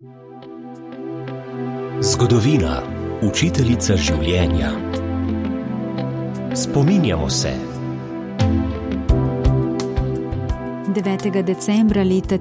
Zgodovina, učiteljica življenja. Spominjamo se. 9. decembra leta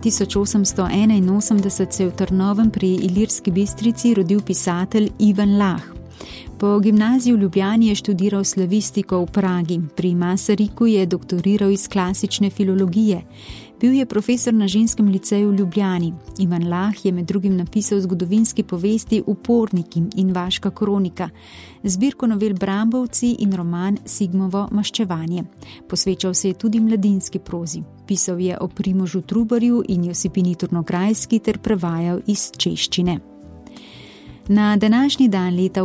1881 se je v Trnovem pri Ilirski Bistrici rodil pisatelj Ivan Lah. Po gimnaziji v Ljubljani je študiral slavistiko v Pragi, pri Masariku je doktoriral iz klasične filologije. Bil je profesor na ženskem liceju v Ljubljani. Ivan Lah je med drugim napisal zgodovinski povesti Uporniki in Vaška kronika, zbirko novel Brambovci in roman Sigmovo maščevanje. Posvečal se je tudi mladinski prozi. Pisal je o Primožu Trubarju in Josipini Turnograjski ter prevajal iz češčine. Na današnji dan leta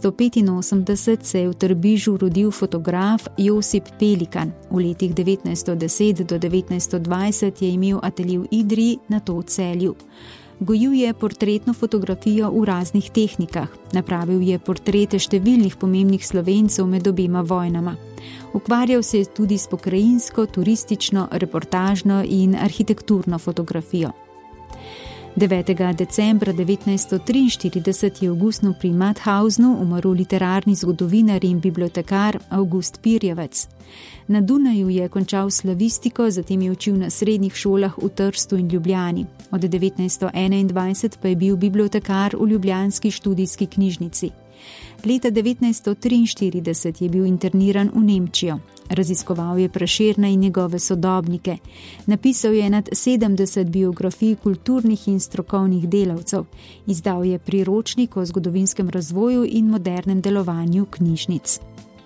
1885 se je v Trbižu rodil fotograf Josip Pelikan. V letih 1910 do 1920 je imel atelje v Idriji, nato v Celju. Gojil je portretno fotografijo v raznih tehnikah. Napravil je portrete številnih pomembnih Slovencev med obema vojnama. Ukvarjal se je tudi s pokrajinsko, turistično, reportažno in arhitekturno fotografijo. 9. decembra 1943 je v Augustnu pri Mathausnu umrl literarni zgodovinar in bibliotekar August Pirjevec. Na Dunaju je končal slavistiko, zatem je učil na srednjih šolah v Trstu in Ljubljani. Od 1921 pa je bil bibliotekar v ljubljanski študijski knjižnici. Leta 1943 je bil interniran v Nemčijo. Raziskoval je Prešerna in njegove sodobnike. Napisal je nad 70 biografij kulturnih in strokovnih delavcev. Izdal je priročnik o zgodovinskem razvoju in modernem delovanju knjižnic.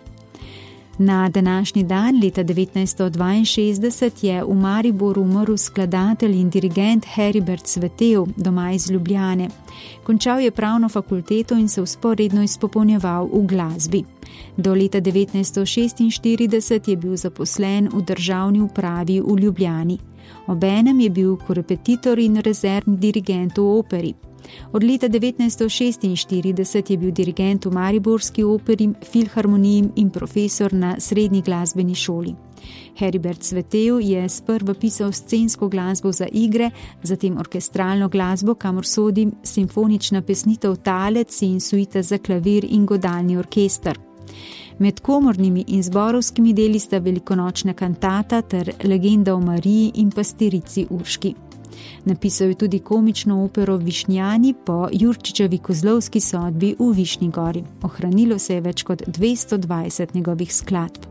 Na današnji dan, leta 1962, je v Mariboru umrl skladatelj in dirigent Heribert Cvetev, doma iz Ljubljane. Končal je pravno fakulteto in se vzporedno izpopolnjeval v glasbi. Do leta 1946 je bil zaposlen v državni upravi v Ljubljani. Obenem je bil korepetitor in rezervni dirigent v operi. Od leta 1946 je bil dirigent v Mariborski operi, filharmoniji in profesor na srednji glasbeni šoli. Heribert Cvetev je sprva pisal scensko glasbo za igre, zatem orkestralno glasbo, kamor sodi simfonična pesnitev Talec in suita za klavir in godalni orkester. Med komornimi in zborovskimi deli sta velikonočna kantata ter Legenda o Mariji in pastirici Urški. Napisal je tudi komično opero Višnjani po Jurčičevi kozlovski sodbi v Višnji Gori. Ohranilo se je več kot 220 njegovih skladb.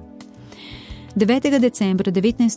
9. decembra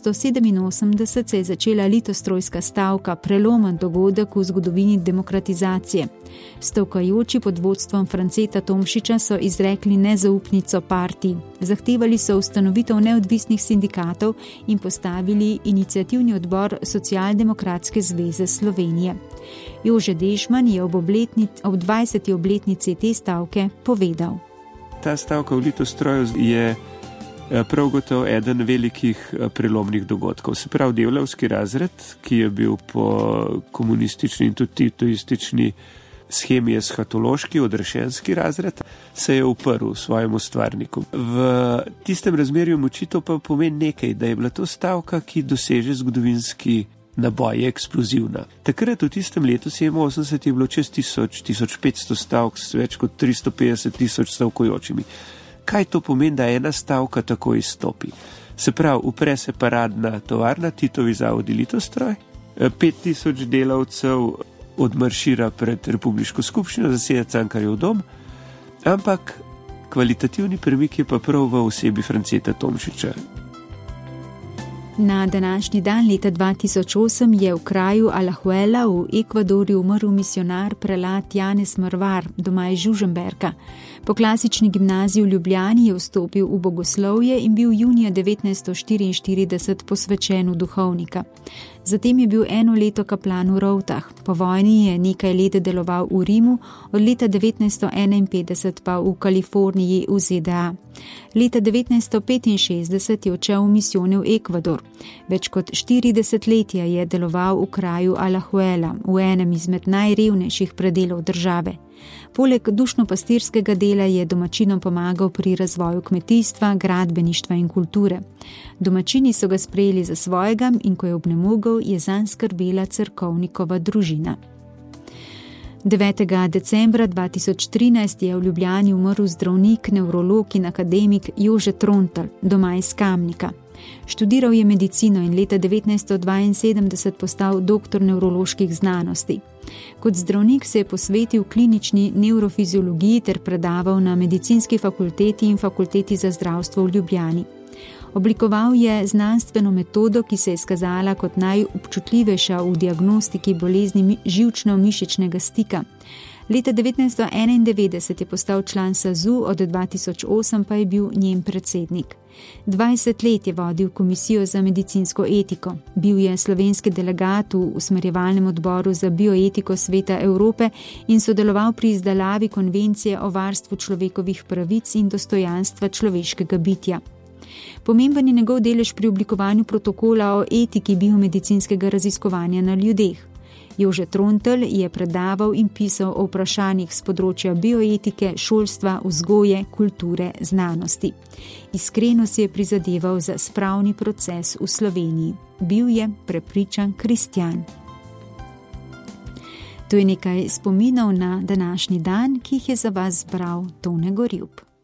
1987 se je začela litostrojska stavka, prelomen dogodek v zgodovini demokratizacije. Stavkajoči pod vodstvom Franceta Tomšiča so izrekli nezaupnico partiji. Zahtevali so ustanovitev neodvisnih sindikatov in postavili iniciativni odbor Socialdemokratske zveze Slovenije. Jože Dešman je ob 20. obletnici te stavke povedal. Ta stavka v litostroju je prav gotovo eden velikih prelomnih dogodkov. Se pravi, delavski razred, ki je bil po komunistični in tudi titoistični schemi eshatološki, odrešenski razred, se je uprl svojemu stvarniku. V tistem razmerju moči to pa pomeni nekaj, da je bila to stavka, ki doseže zgodovinski naboj, je eksplozivna. Takrat v tistem letu 87 je bilo čez 1500 stavk s več kot 350 000 stavkujočimi. Kaj to pomeni, da ena stavka tako izstopi? Se pravi, upre se paradna tovarna, Titovi zavodi Litostroj, 5000 delavcev odmaršira pred Republiško skupščino, zasede Cankarjev dom, ampak kvalitativni premik je pa prav v osebi Franceta Tomšiča. Na današnji dan leta 2008 je v kraju Alajuela v Ekvadorju umrl misionar prelat Janez Mrvar, doma iz Žužemberka. Po klasični gimnaziji v Ljubljani je vstopil v bogoslovje in bil junija 1944 posvečen v duhovnika. Zatem je bil 1 leto kaplan v Rovtah. Po vojni je nekaj let deloval v Rimu, od leta 1951 pa v Kaliforniji v ZDA. Leta 1965 je odšel v misijone v Ekvador. Več kot 40 letja je deloval v kraju Alajuela, v enem izmed najrevnejših predelov države. Poleg dušno-pastirskega dela je domačinom pomagal pri razvoju kmetijstva, gradbeništva in kulture. Domačini so ga sprejeli za svojega in ko je obnemogel, je zanj skrbela cerkovnikova družina. 9. decembra 2013 je v Ljubljani umrl zdravnik, nevrolog in akademik Jože Trontelj, doma iz Kamnika. Študiral je medicino in leta 1972 postal doktor nevroloških znanosti. Kot zdravnik se je posvetil klinični nevrofiziologiji ter predaval na medicinski fakulteti in fakulteti za zdravstvo v Ljubljani. Oblikoval je znanstveno metodo, ki se je izkazala kot najobčutljivejša v diagnostiki bolezni živčno-mišičnega stika. Leta 1991 je postal član SAZU, od 2008 pa je bil njen predsednik. 20 let je vodil Komisijo za medicinsko etiko. Bil je slovenski delegat v usmerjevalnem odboru za bioetiko Sveta Evrope in sodeloval pri izdelavi konvencije o varstvu človekovih pravic in dostojanstva človeškega bitja. Pomemben je njegov delež pri oblikovanju protokola o etiki biomedicinskega raziskovanja na ljudeh. Jože Trontelj je predaval in pisal o vprašanjih z področja bioetike, šolstva, vzgoje, kulture, znanosti. Iskreno si je prizadeval za spravni proces v Sloveniji. Bil je prepričan kristjan. To je nekaj spominov na današnji dan, ki jih je za vas zbral Tone Gorjup.